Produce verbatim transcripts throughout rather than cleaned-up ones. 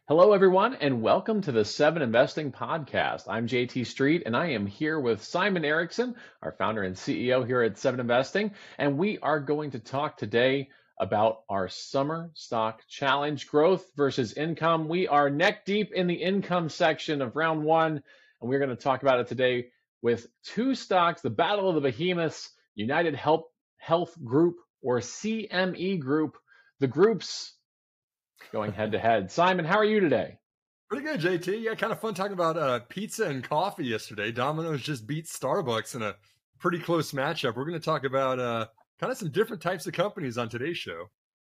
Hello, everyone, and welcome to the Seven Investing Podcast. I'm J T Street, and I am here with Simon Erickson, our founder and C E O here at Seven Investing. And we are going to talk today about our summer stock challenge, growth versus income. We are neck deep in the income section of round one, and we're going to talk about it today with two stocks, the battle of the behemoths, United Health, Health Group or C M E Group, the groups going head to head. Simon, how are you today? Pretty good, J T. Yeah, kind of fun talking about uh, pizza and coffee yesterday. Domino's just beat Starbucks in a pretty close matchup. We're going to talk about uh, kind of some different types of companies on today's show.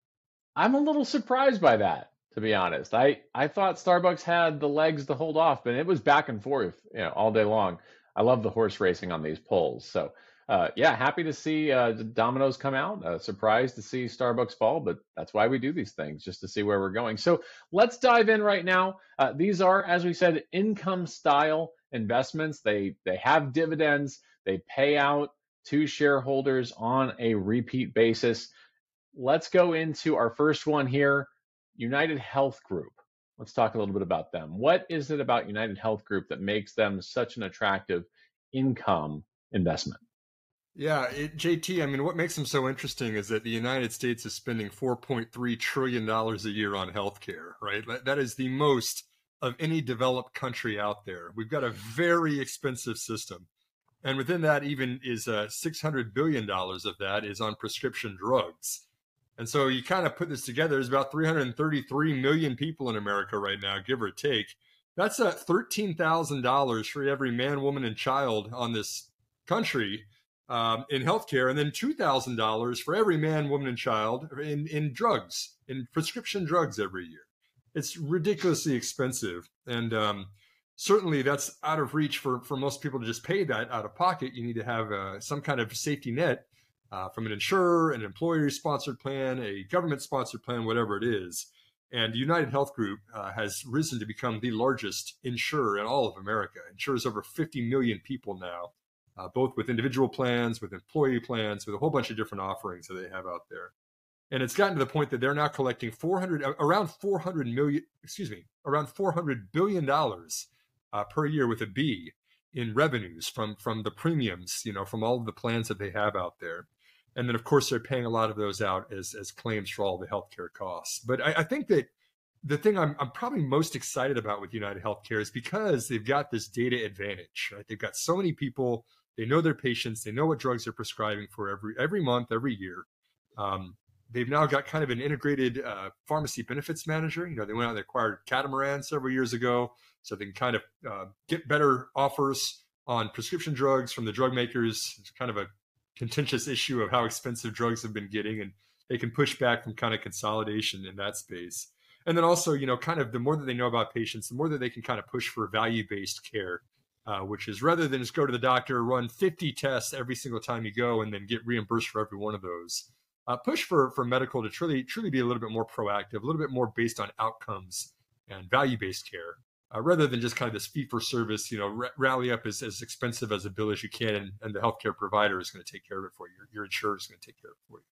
I'm a little surprised by that, to be honest. I, I thought Starbucks had the legs to hold off, but it was back and forth, you know, all day long. I love the horse racing on these polls. So, uh, yeah, happy to see uh, Domino's come out. Uh, surprised to see Starbucks fall, but that's why we do these things, just to see where we're going. So let's dive in right now. Uh, these are, as we said, income style investments. They they have dividends. They pay out to shareholders on a repeat basis. Let's go into our first one here, United Health Group. Let's talk a little bit about them. What is it about United Health Group that makes them such an attractive income investment? Yeah, it, J T, I mean, what makes them so interesting is that the United States is spending four point three trillion dollars a year on healthcare, right? That is the most of any developed country out there. We've got a very expensive system. And within that even is uh, six hundred billion dollars of that is on prescription drugs. And so you kind of put this together, there's about three hundred thirty-three million people in America right now, give or take. That's uh, thirteen thousand dollars for every man, woman, and child on this country um, in healthcare, and then two thousand dollars for every man, woman, and child in, in drugs, in prescription drugs every year. It's ridiculously expensive. And um, certainly that's out of reach for, for most people to just pay that out of pocket. You need to have uh, some kind of safety net uh, from an insurer, an employer-sponsored plan, a government-sponsored plan, whatever it is. And United Health Group uh, has risen to become the largest insurer in all of America. Insures over fifty million people now, uh, both with individual plans, with employee plans, with a whole bunch of different offerings that they have out there. And it's gotten to the point that they're now collecting four hundred, around four hundred million, excuse me, around four hundred billion dollars uh, per year with a B in revenues from, from the premiums, you know, from all of the plans that they have out there. And then, of course, they're paying a lot of those out as, as claims for all the healthcare costs. But I, I think that the thing I'm, I'm probably most excited about with United Healthcare is because they've got this data advantage, right? They've got so many people, they know their patients, they know what drugs they're prescribing for every every month, every year. Um, they've now got kind of an integrated uh, pharmacy benefits manager. You know, they went out and acquired Catamaran several years ago, so they can kind of uh, get better offers on prescription drugs from the drug makers. It's kind of a contentious issue of how expensive drugs have been getting, and they can push back from kind of consolidation in that space. And then also, you know, kind of the more that they know about patients, the more that they can kind of push for value-based care, uh, which is rather than just go to the doctor, run fifty tests every single time you go, and then get reimbursed for every one of those. Uh, push for, for medical to truly, truly be a little bit more proactive, a little bit more based on outcomes and value-based care, uh, rather than just kind of this fee-for-service, you know, r- rally up as, as expensive as a bill as you can, and, and the healthcare provider is going to take care of it for you. Your, your insurer is going to take care of it for you.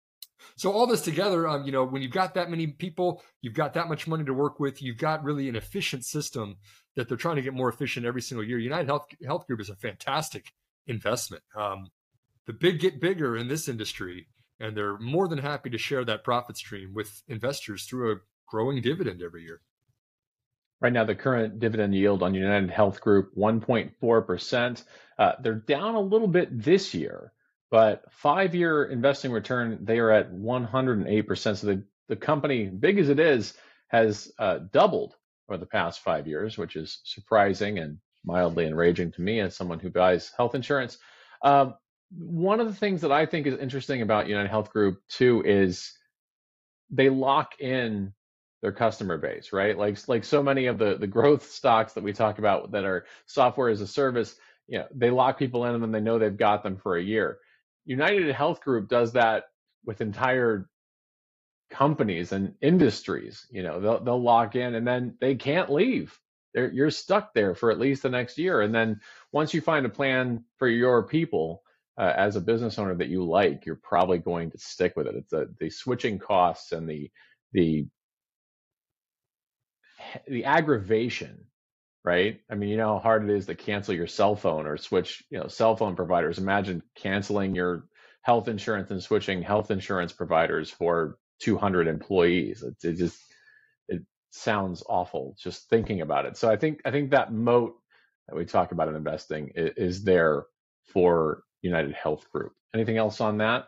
So all this together, um, you know, when you've got that many people, you've got that much money to work with, you've got really an efficient system that they're trying to get more efficient every single year. United Health, Health Group is a fantastic investment. Um, the big get bigger in this industry, and they're more than happy to share that profit stream with investors through a growing dividend every year. Right now, the current dividend yield on United Health Group, one point four percent. Uh, they're down a little bit this year, but five-year investing return, they are at one hundred eight percent. So the, the company, big as it is, has uh, doubled over the past five years, which is surprising and mildly enraging to me as someone who buys health insurance. Um, one of the things that I think is interesting about United Health Group, too, is they lock in their customer base, right? Like like so many of the the growth stocks that we talk about that are software as a service, you know, they lock people in and then they know they've got them for a year. United Health Group does that with entire companies and industries. You know, they'll they'll lock in and then they can't leave. They're, you're stuck there for at least the next year. And then once you find a plan for your people uh, as a business owner that you like, you're probably going to stick with it. It's a, the switching costs and the the the aggravation, right? I mean, you know how hard it is to cancel your cell phone or switch, you know, cell phone providers. Imagine canceling your health insurance and switching health insurance providers for two hundred employees. It, it just it sounds awful just thinking about it. So I think I think that moat that we talk about in investing is, is there for United Health Group. Anything else on that?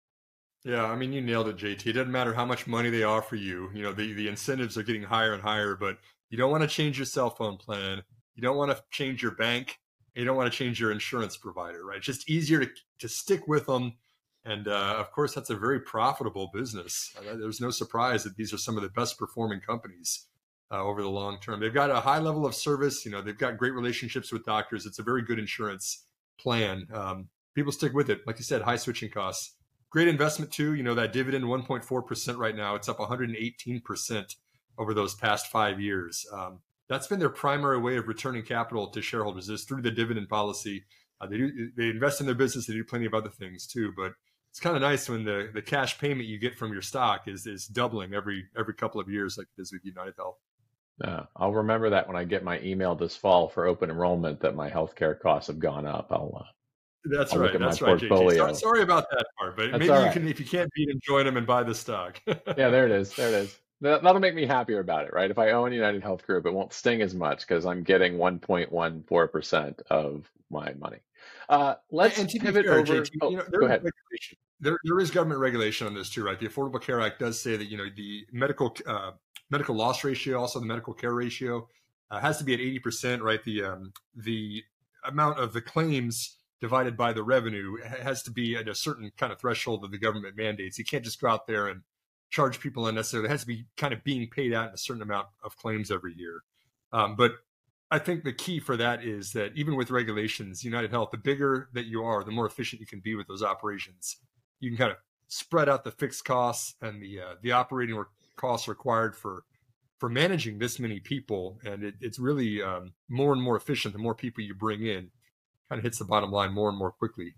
Yeah, I mean, you nailed it, J T. It doesn't matter how much money they offer you. You know, the, the incentives are getting higher and higher, but you don't want to change your cell phone plan. You don't want to change your bank. You don't want to change your insurance provider, right? It's just easier to, to stick with them. And uh, of course, that's a very profitable business. Uh, there's no surprise that these are some of the best performing companies uh, over the long term. They've got a high level of service. You know, they've got great relationships with doctors. It's a very good insurance plan. Um, people stick with it. Like you said, high switching costs. Great investment too. You know, that dividend, one point four percent right now. It's up one hundred eighteen percent over those past five years. Um, that's been their primary way of returning capital to shareholders is through the dividend policy. Uh, they do they invest in their business. They do plenty of other things too. But it's kind of nice when the, the cash payment you get from your stock is is doubling every every couple of years, like it is with United Health. Uh, I'll remember that when I get my email this fall for open enrollment that my healthcare costs have gone up. I'll uh, That's I'll right. look at That's my right, J T. portfolio. Sorry, sorry about that part, but That's maybe all you right. can, if you can't beat them, join them and buy the stock. Yeah, there it is. There it is. That, that'll make me happier about it, right? If I own United Health Group, it won't sting as much because I'm getting one point one four percent of my money. Uh, let's And to be pivot fair, over. J T, Oh, you know, there go is ahead. regulation. There, there is government regulation on this too, right? The Affordable Care Act does say that you know the medical uh, medical loss ratio, also the medical care ratio, uh, has to be at eighty percent, right? The um, the amount of the claims divided by the revenue has to be at a certain kind of threshold that the government mandates. You can't just go out there and charge people unnecessarily. It has to be kind of being paid out in a certain amount of claims every year. Um, but I think the key for that is that even with regulations, United Health, the bigger that you are, the more efficient you can be with those operations. You can kind of spread out the fixed costs and the uh, the operating costs required for for managing this many people, and it, it's really um, more and more efficient. The more people you bring in, kind of hits the bottom line more and more quickly.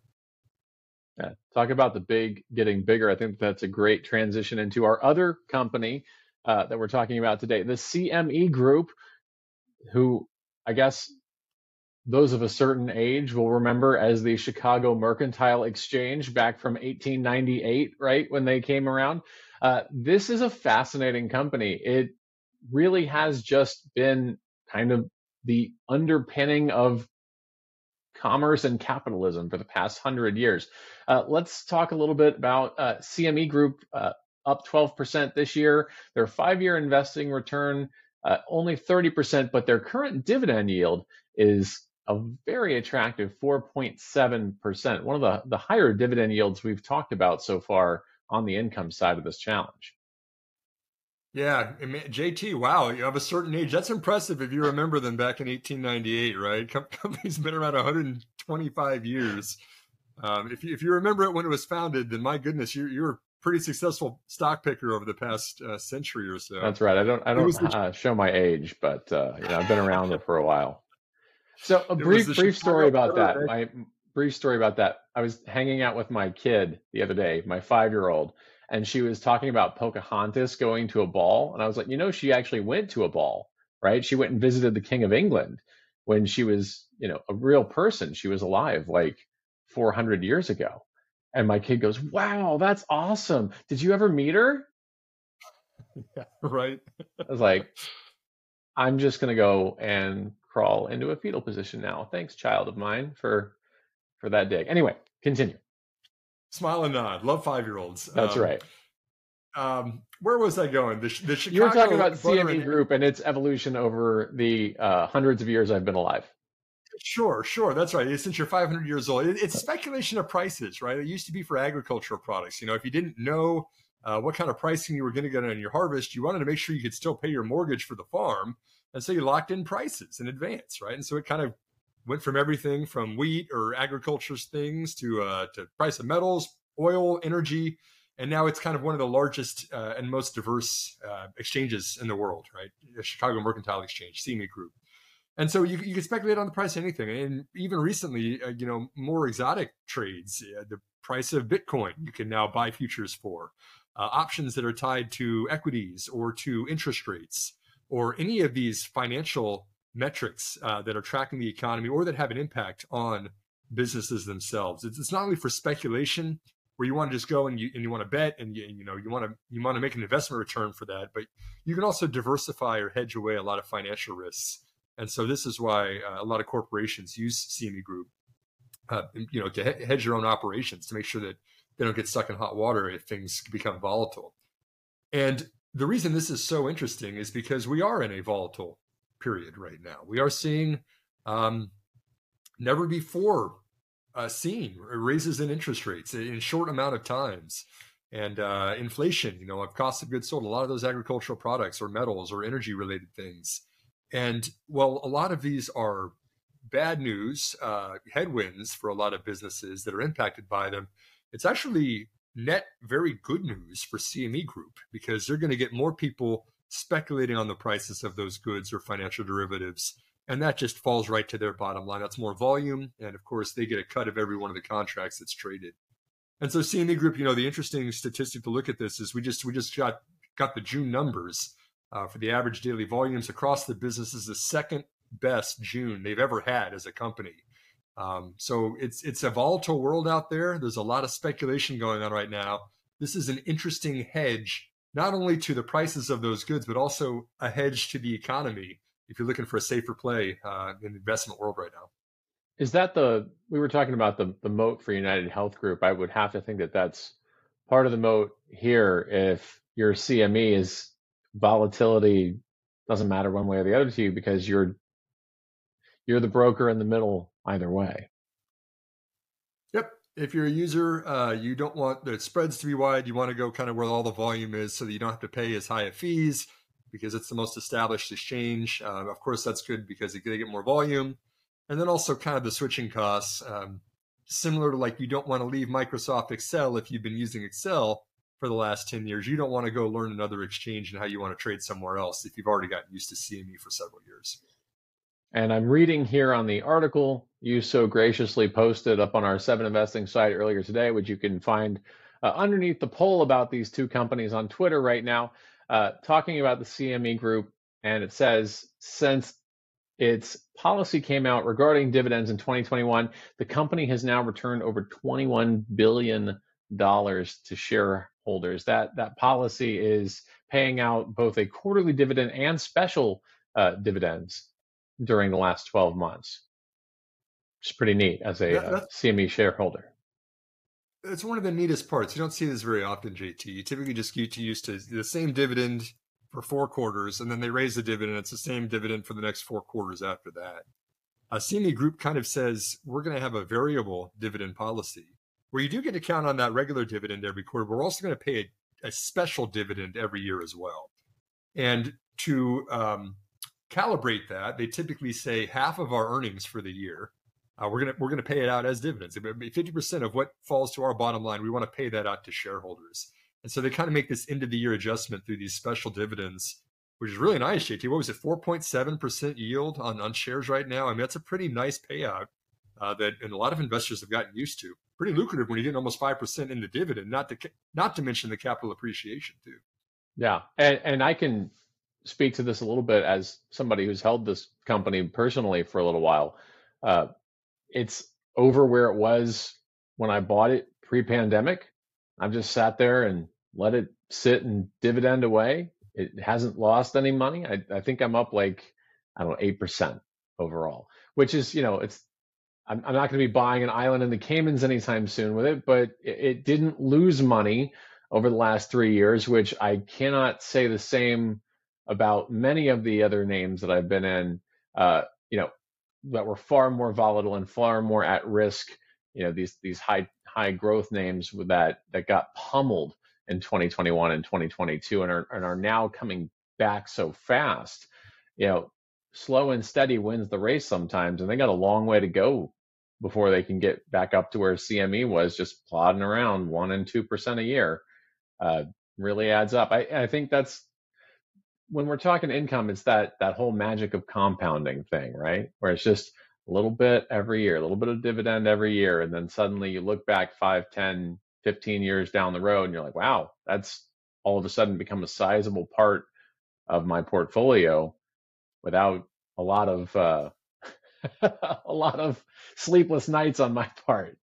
Yeah, talk about the big getting bigger. I think that's a great transition into our other company uh, that we're talking about today, the C M E Group, who I guess those of a certain age will remember as the Chicago Mercantile Exchange back from eighteen ninety-eight, right, when they came around. Uh, this is a fascinating company. It really has just been kind of the underpinning of commerce and capitalism for the past hundred years. Uh, let's talk a little bit about uh, C M E Group, uh, up twelve percent this year. Their five-year investing return, uh, only thirty percent, but their current dividend yield is a very attractive four point seven percent, one of the, the higher dividend yields we've talked about so far on the income side of this challenge. Yeah, J T, wow, you have a certain age. That's impressive if you remember them back in eighteen ninety-eight, right? Company's been around one hundred twenty-five years. Um, if, you, if you remember it when it was founded, then my goodness, you're, you're a pretty successful stock picker over the past uh, century or so. That's right. I don't I don't uh, show my age, but uh, you know, I've been around it for a while. So a brief brief story about that. My brief story about that. I was hanging out with my kid the other day, my five-year-old, and she was talking about Pocahontas going to a ball. And I was like, you know, she actually went to a ball, right? She went and visited the King of England when she was, you know, a real person. She was alive like four hundred years ago. And my kid goes, wow, that's awesome. Did you ever meet her? Yeah, right. I was like, I'm just going to go and crawl into a fetal position now. Thanks, child of mine, for for that dig. Anyway, continue. Smile and nod. Love five-year-olds. That's um, right. Um, where was I going? The, the Chicago. You were talking about C M E Group and its evolution over the uh, hundreds of years I've been alive. Sure, sure. That's right. Since you're five hundred years old, it, it's speculation of prices, right? It used to be for agricultural products. You know, if you didn't know uh, what kind of pricing you were going to get on your harvest, you wanted to make sure you could still pay your mortgage for the farm. And so you locked in prices in advance, right? And so it kind of went from everything from wheat or agriculture things to uh, to price of metals, oil, energy. And now it's kind of one of the largest uh, and most diverse uh, exchanges in the world, right? The Chicago Mercantile Exchange, C M E Group. And so you, you can speculate on the price of anything. And even recently, uh, you know, more exotic trades, uh, the price of Bitcoin, you can now buy futures for. Uh, options that are tied to equities or to interest rates. or any of these financial metrics uh, that are tracking the economy or that have an impact on businesses themselves. It's, it's not only for speculation, where you want to just go and you and you want to bet and you, you know you want to you want to make an investment return for that, but you can also diversify or hedge away a lot of financial risks. And so this is why uh, a lot of corporations use C M E Group, uh, you know, to he- hedge their own operations to make sure that they don't get stuck in hot water if things become volatile. And the reason this is so interesting is because we are in a volatile period right now. We are seeing um, never before uh, seen raises in interest rates in short amount of times, and uh, inflation, you know, of cost of goods sold, a lot of those agricultural products or metals or energy related things. And well, a lot of these are bad news, uh, headwinds for a lot of businesses that are impacted by them. It's actually net very good news for C M E Group, because they're going to get more people speculating on the prices of those goods or financial derivatives. And that just falls right to their bottom line. That's more volume. And of course, they get a cut of every one of the contracts that's traded. And so C M E Group, you know, the interesting statistic to look at this is we just we just got got the June numbers uh, for the average daily volumes across the business is the second best June they've ever had as a company. Um, so it's it's a volatile world out there. There's a lot of speculation going on right now. This is an interesting hedge, not only to the prices of those goods, but also a hedge to the economy if you're looking for a safer play uh, in the investment world right now. Is that the, we were talking about the, the moat for United Health Group. I would have to think that that's part of the moat here. If your C M E is volatility, doesn't matter one way or the other to you, because you're, you're the broker in the middle either way. Yep. If you're a user, uh, you don't want the spreads to be wide. You want to go kind of where all the volume is so that you don't have to pay as high of fees because it's the most established exchange. Uh, of course, that's good because they get more volume. And then also kind of the switching costs, um, similar to like you don't want to leave Microsoft Excel if you've been using Excel for the last ten years. You don't want to go learn another exchange and how you want to trade somewhere else if you've already gotten used to C M E for several years. And I'm reading here on the article you so graciously posted up on our Seven Investing site earlier today, which you can find uh, underneath the poll about these two companies on Twitter right now, uh, talking about the C M E Group. And it says, since its policy came out regarding dividends in twenty twenty-one, the company has now returned over twenty-one billion dollars to shareholders. That, that policy is paying out both a quarterly dividend and special uh, dividends during the last twelve months. It's pretty neat as a that, uh, C M E shareholder. It's one of the neatest parts. You don't see this very often, J T. You typically just get used to the same dividend for four quarters, and then they raise the dividend. It's the same dividend for the next four quarters after that. A C M E Group kind of says we're going to have a variable dividend policy where you do get to count on that regular dividend every quarter. But we're also going to pay a, a special dividend every year as well. And to um, calibrate that, they typically say half of our earnings for the year, uh, we're gonna we're gonna pay it out as dividends. fifty percent of what falls to our bottom line, we want to pay that out to shareholders. And so they kind of make this end of the year adjustment through these special dividends, which is really nice, J T. What was it, four point seven percent yield on, on shares right now? I mean, that's a pretty nice payout uh, that and a lot of investors have gotten used to. Pretty lucrative when you're getting almost five percent in the dividend, not to not to mention the capital appreciation too. Yeah, and, and I can speak to this a little bit as somebody who's held this company personally for a little while. Uh, it's over where it was when I bought it pre-pandemic. I've just sat there and let it sit and dividend away. It hasn't lost any money. I, I think I'm up like, I don't know, eight percent overall, which is, you know, it's, I'm, I'm not going to be buying an island in the Caymans anytime soon with it, but it, it didn't lose money over the last three years, which I cannot say the same about many of the other names that I've been in, uh, you know, that were far more volatile and far more at risk. You know, these these high high growth names with that that got pummeled in twenty twenty-one and twenty twenty-two and are and are now coming back so fast. You know, slow and steady wins the race sometimes, and they got a long way to go before they can get back up to where C M E was, just plodding around one and two percent a year. Uh, really adds up. I, I think that's when we're talking income, it's that that whole magic of compounding thing, right? Where it's just a little bit every year, a little bit of dividend every year. And then suddenly you look back five, ten, fifteen years down the road and you're like, wow, that's all of a sudden become a sizable part of my portfolio without a lot of uh, a lot of sleepless nights on my part.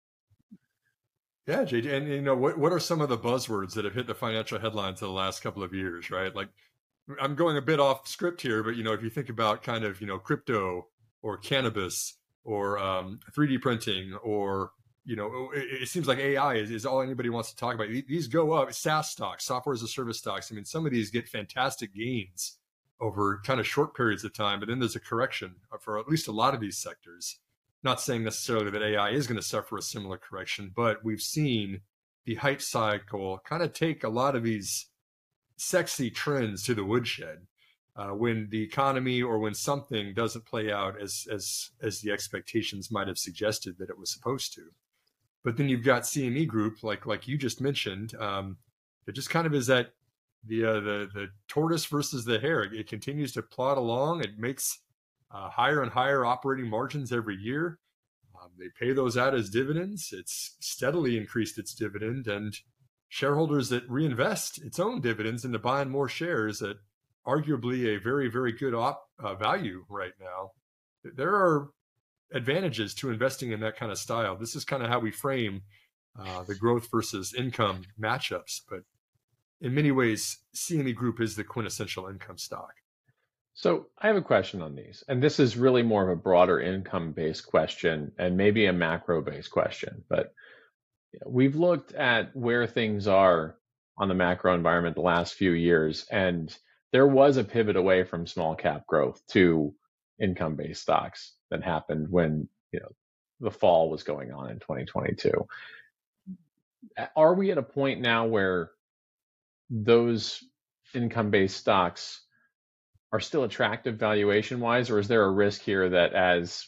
Yeah, J D, and you know what? What are some of the buzzwords that have hit the financial headlines in the last couple of years? Right, like I'm going a bit off script here, but you know, if you think about kind of you know crypto or cannabis or um, three D printing or you know, it, it seems like A I is, is all anybody wants to talk about. These go up. SaaS stocks, software as a service stocks. I mean, some of these get fantastic gains over kind of short periods of time, but then there's a correction for at least a lot of these sectors. Not saying necessarily that A I is going to suffer a similar correction, but we've seen the hype cycle kind of take a lot of these sexy trends to the woodshed uh, when the economy or when something doesn't play out as as as the expectations might have suggested that it was supposed to. But then you've got C M E Group, like like you just mentioned, um, it just kind of is that the uh, the the tortoise versus the hare. It continues to plod along. It makes uh, higher and higher operating margins every year. Um, they pay those out as dividends. It's steadily increased its dividend, and shareholders that reinvest its own dividends into buying more shares at arguably a very, very good op, uh, value right now. There are advantages to investing in that kind of style. This is kind of how we frame uh, the growth versus income matchups. But in many ways, C M E Group is the quintessential income stock. So I have a question on these, and this is really more of a broader income-based question and maybe a macro-based question. But we've looked at where things are on the macro environment the last few years, and there was a pivot away from small cap growth to income-based stocks that happened when you know the fall was going on in twenty twenty-two. Are we at a point now where those income-based stocks are still attractive valuation-wise, or is there a risk here that as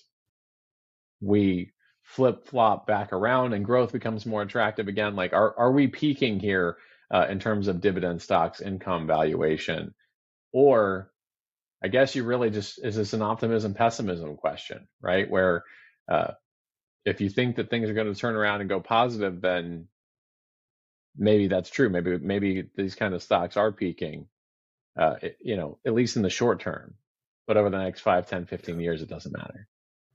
we flip-flop back around and growth becomes more attractive again, like are are we peaking here uh, in terms of dividend stocks income valuation? Or I guess you really just, is this an optimism pessimism question, right? Where uh, if you think that things are going to turn around and go positive, then maybe that's true. Maybe maybe these kind of stocks are peaking, uh, it, you know, at least in the short term. But over the next five, ten, fifteen years, it doesn't matter.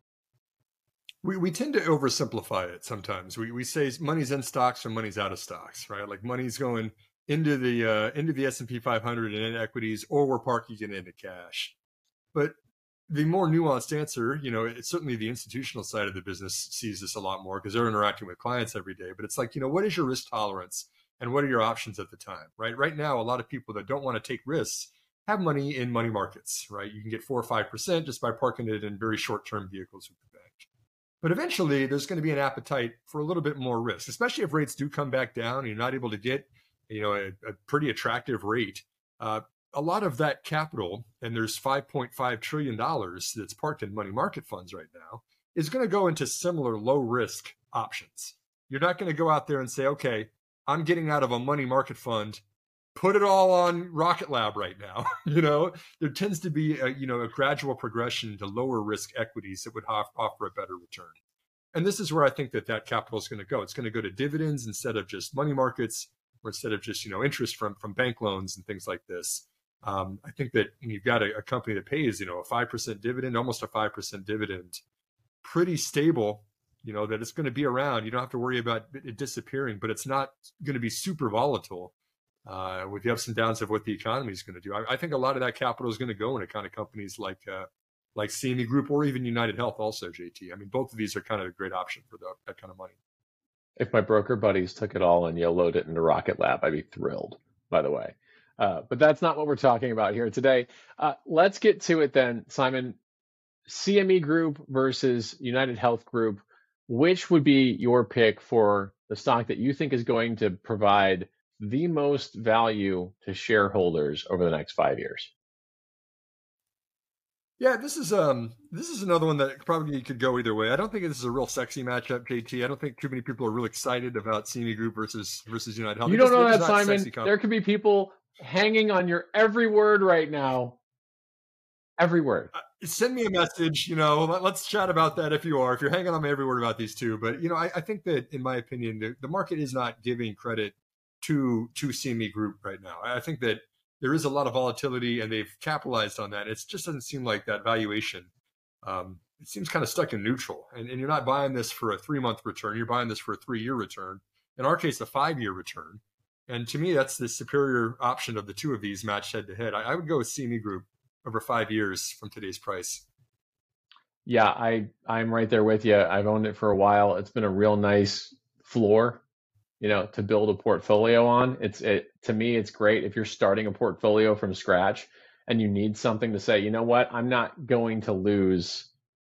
We we tend to oversimplify it sometimes. We we say money's in stocks or money's out of stocks, right? Like money's going into the uh, into the S and P five hundred and into equities, or we're parking it into cash. But the more nuanced answer, you know, it's certainly the institutional side of the business sees this a lot more because they're interacting with clients every day. But it's like, you know, what is your risk tolerance and what are your options at the time, right? Right now, a lot of people that don't want to take risks have money in money markets, right? You can get four or five percent just by parking it in very short-term vehicles with the bank. But eventually, there's going to be an appetite for a little bit more risk, especially if rates do come back down and you're not able to get, you know, a, a pretty attractive rate. Uh, a lot of that capital, and there's five point five trillion dollars that's parked in money market funds right now, is going to go into similar low risk options. You're not going to go out there and say, okay, I'm getting out of a money market fund, put it all on Rocket Lab right now. You know, there tends to be a, you know, a gradual progression to lower risk equities that would offer a better return. And this is where I think that that capital is going to go. It's going to go to dividends instead of just money markets, or instead of just, you know, interest from, from bank loans and things like this. Um, I think that you've got a, a company that pays, you know, a five percent dividend, almost a five percent dividend, pretty stable, you know, that it's going to be around. You don't have to worry about it disappearing, but it's not going to be super volatile uh, with the ups and downs of what the economy is going to do. I, I think a lot of that capital is going to go into kind of companies like uh, like C M E Group or even United Health also, J T. I mean, both of these are kind of a great option for the, that kind of money. If my broker buddies took it all and YOLO'd it into Rocket Lab, I'd be thrilled, by the way. Uh, but that's not what we're talking about here today. Uh, let's get to it then, Simon. C M E Group versus United Health Group. Which would be your pick for the stock that you think is going to provide the most value to shareholders over the next five years? Yeah, this is um this is another one that probably could go either way. I don't think this is a real sexy matchup, J T. I don't think too many people are really excited about C M E Group versus versus United Health. You don't know that, Simon. There could be people hanging on your every word right now. Every word. Uh, send me a message, you know, let, let's chat about that if you are, if you're hanging on my every word about these two. But, you know, I, I think that, in my opinion, the, the market is not giving credit to, to C M E Group right now. I think that there is a lot of volatility, and they've capitalized on that. It just doesn't seem like that valuation. Um, it seems kind of stuck in neutral, and, and you're not buying this for a three month return. You're buying this for a three year return. In our case, a five year return. And to me, that's the superior option of the two of these matched head to head. I, I would go with C M E Group over five years from today's price. Yeah, I I'm right there with you. I've owned it for a while. It's been a real nice floor, you know, to build a portfolio on. It's it to me, it's great if you're starting a portfolio from scratch and you need something to say, you know what, I'm not going to lose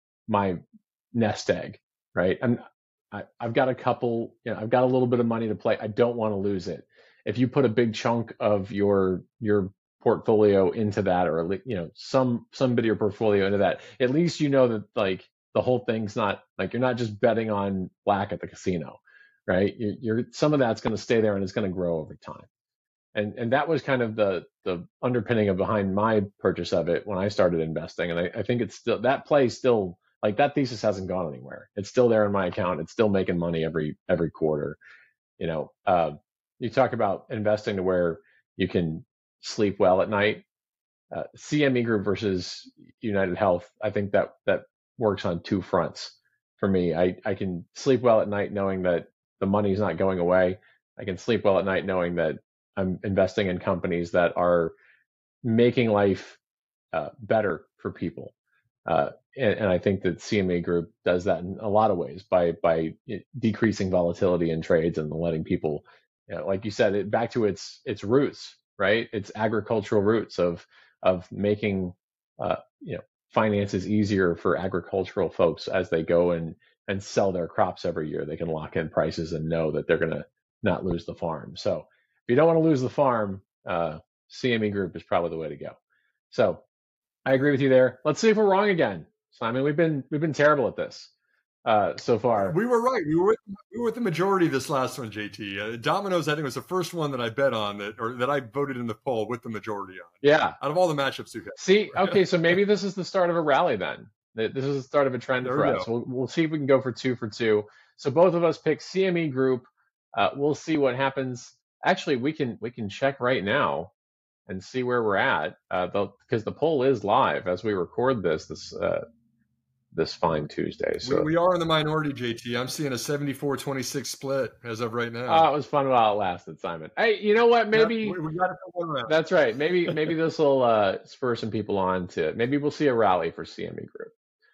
my nest egg, right? I'm I, I've got a couple, you know, I've got a little bit of money to play. I don't want to lose it. If you put a big chunk of your your portfolio into that, or you know, some some bit of your portfolio into that, at least you know that like the whole thing's not like you're not just betting on black at the casino, right? You're, you're some of that's going to stay there and it's going to grow over time. And and that was kind of the the underpinning of behind my purchase of it when I started investing. And I, I think it's still that play still like that thesis hasn't gone anywhere. It's still there in my account. It's still making money every every quarter. You know, uh, you talk about investing to where you can sleep well at night. Uh, C M E Group versus United Health, I think that that works on two fronts for me. I, I can sleep well at night knowing that the money's not going away. I can sleep well at night knowing that I'm investing in companies that are making life uh, better for people. Uh, and, and I think that C M E Group does that in a lot of ways by by decreasing volatility in trades and letting people, you know, like you said, it, back to its its roots, right? Its agricultural roots of of making uh, you know finances easier for agricultural folks as they go and and sell their crops every year. They can lock in prices and know that they're going to not lose the farm. So if you don't want to lose the farm, uh, C M E Group is probably the way to go. So I agree with you there. Let's see if we're wrong again, Simon. We've been we've been terrible at this uh, so far. We were right. We were with, we were with the majority this last one, J T. Uh, Domino's, I think, was the first one that I bet on that, or that I voted in the poll with the majority on. Yeah. Out of all the matchups we've had. See, okay, so maybe this is the start of a rally then. This is the start of a trend there for we us. We'll, we'll see if we can go for two for two. So both of us pick C M E Group. Uh, we'll see what happens. Actually, we can we can check right now and see where we're at, uh, because the poll is live as we record this this uh, this fine Tuesday. So we, we are in the minority, J T. I'm seeing a seventy-four twenty-six split as of right now. Oh, it was fun while it lasted, Simon. Hey, you know what? Maybe yeah, we, we got it for one round. That's right. Maybe maybe this will uh, spur some people on to. Maybe we'll see a rally for C M E Group.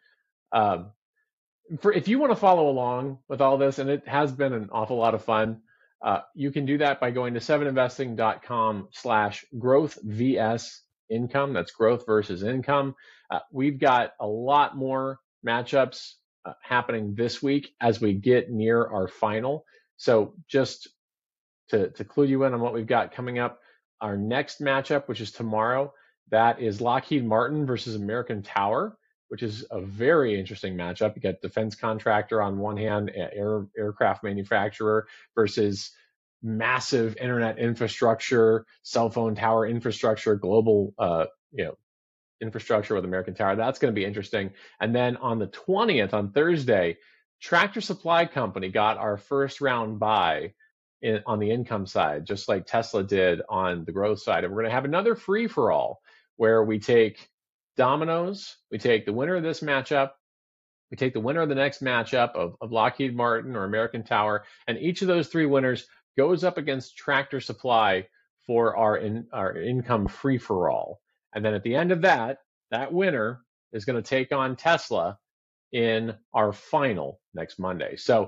Um, for if you want to follow along with all this, and it has been an awful lot of fun. Uh, you can do that by going to seven investing dot com slash growth vs income. That's growth versus income. Uh, we've got a lot more matchups uh, happening this week as we get near our final. So just to, to clue you in on what we've got coming up, our next matchup, which is tomorrow, that is Lockheed Martin versus American Tower, which is a very interesting matchup. You got defense contractor on one hand, air, aircraft manufacturer versus massive internet infrastructure, cell phone tower infrastructure, global uh, you know, infrastructure with American Tower. That's going to be interesting. And then on the twentieth, on Thursday, Tractor Supply Company got our first round buy in, on the income side, just like Tesla did on the growth side. And we're going to have another free for all where we take Domino's, we take the winner of this matchup, we take the winner of the next matchup of, of Lockheed Martin or American Tower, and each of those three winners goes up against Tractor Supply for our in, our income free for all. And then at the end of that, that winner is going to take on Tesla in our final next Monday. So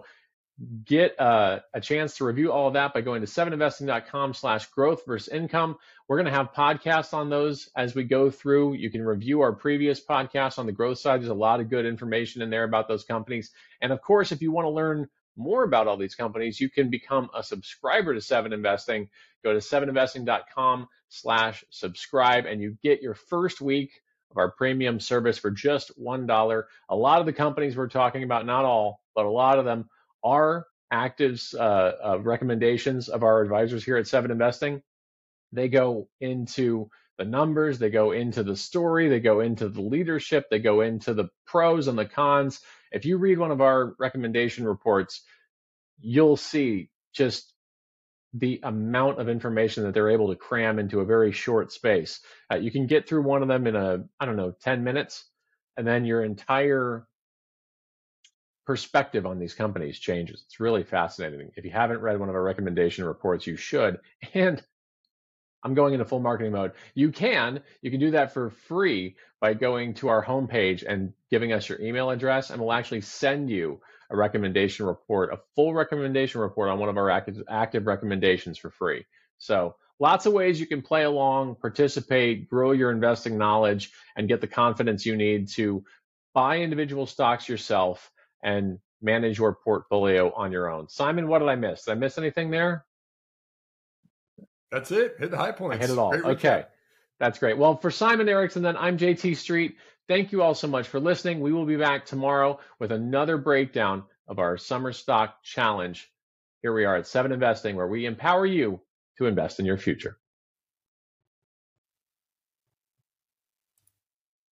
get uh, a chance to review all of that by going to seven investing dot com slash growth versus income. We're going to have podcasts on those as we go through. You can review our previous podcasts on the growth side. There's a lot of good information in there about those companies. And of course, if you want to learn more about all these companies, you can become a subscriber to seven investing. Go to seven investing dot com slash subscribe and you get your first week of our premium service for just one dollar. A lot of the companies we're talking about, not all, but a lot of them are active uh, uh, recommendations of our advisors here at seven investing. They go into the numbers, they go into the story, they go into the leadership, they go into the pros and the cons. If you read one of our recommendation reports, you'll see just the amount of information that they're able to cram into a very short space. Uh, you can get through one of them in a, I don't know, ten minutes, and then your entire perspective on these companies changes. It's really fascinating. If you haven't read one of our recommendation reports, you should. And I'm going into full marketing mode. You can, you can do that for free by going to our homepage and giving us your email address, and we'll actually send you a recommendation report, a full recommendation report on one of our active, active recommendations for free. So lots of ways you can play along, participate, grow your investing knowledge, and get the confidence you need to buy individual stocks yourself and manage your portfolio on your own. Simon, what did I miss? Did I miss anything there? That's it. Hit the high points. I hit it all. Okay. That's great. Well, for Simon Erickson, then, I'm J T Street. Thank you all so much for listening. We will be back tomorrow with another breakdown of our Summer Stock Challenge. Here we are at Seven Investing, where we empower you to invest in your future.